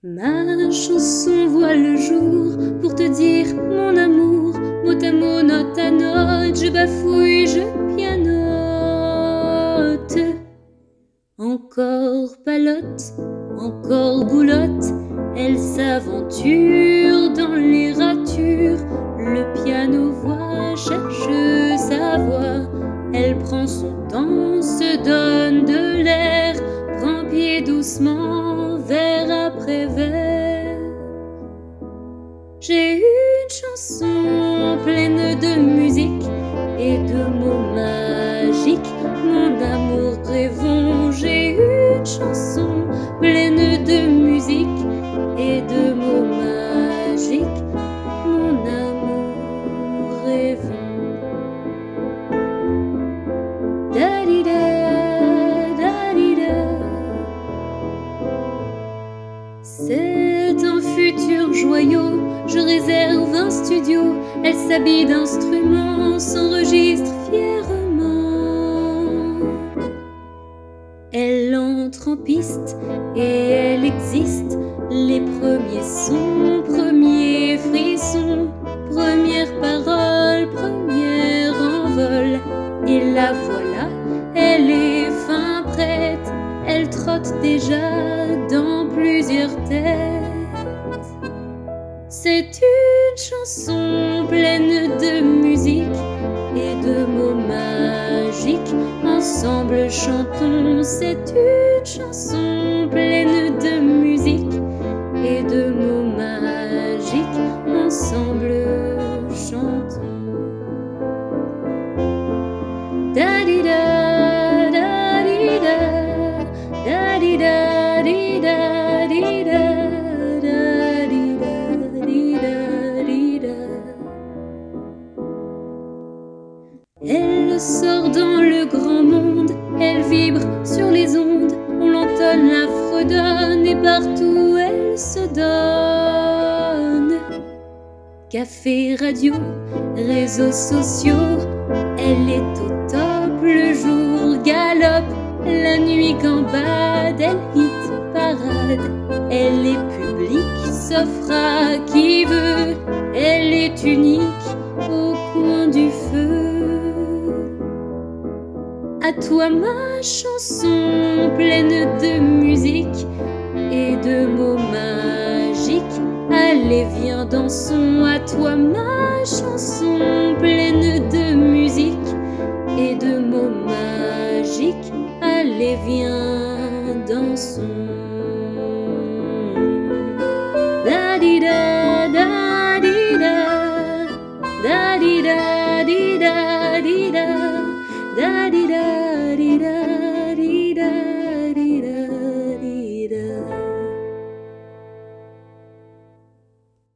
Ma chanson voit le jour pour te dire mon amour, mot à mot, note à note, je bafouille, je pianote. Encore palote, encore boulotte, elle s'aventure dans les ratures. Le piano voix cherche sa voix, elle prend son temps, se donne de l'air, prend pied doucement, vers après vers. J'ai une chanson pleine de musique et de mots magiques, mon amour rêvons. J'ai une chanson pleine de musique et de mots magiques, mon amour rêvons. Da-di-da, da-di-da. C'est un futur joyau, je réserve un studio, elle s'habille d'instruments, s'enregistre fièrement. Elle entre en piste et elle existe, les premiers sons, premiers frissons, première parole, premier envol. Et la voilà, elle est fin prête, elle trotte déjà dans plusieurs têtes. C'est une chanson pleine de musique et de mots magiques, ensemble chantons. C'est une chanson pleine de musique et de mots magiques, ensemble chantons. Da-di-da, da-di-da, da-di-da, di-da, di-da, da-di-da, di-da, di-da. Elle sort dans le grand monde, elle vibre sur les ondes, on l'entonne, la fredonne et partout elle se donne. Café, radio, réseaux sociaux, elle est au top, le jour galope, la nuit gambade, elle hit parade. Elle est publique, s'offre à qui veut, elle est unique au coin du feu. À toi ma chanson pleine de musique et de mots magiques, allez viens dansons. À toi ma chanson pleine de musique et de mots magiques, allez viens dansons.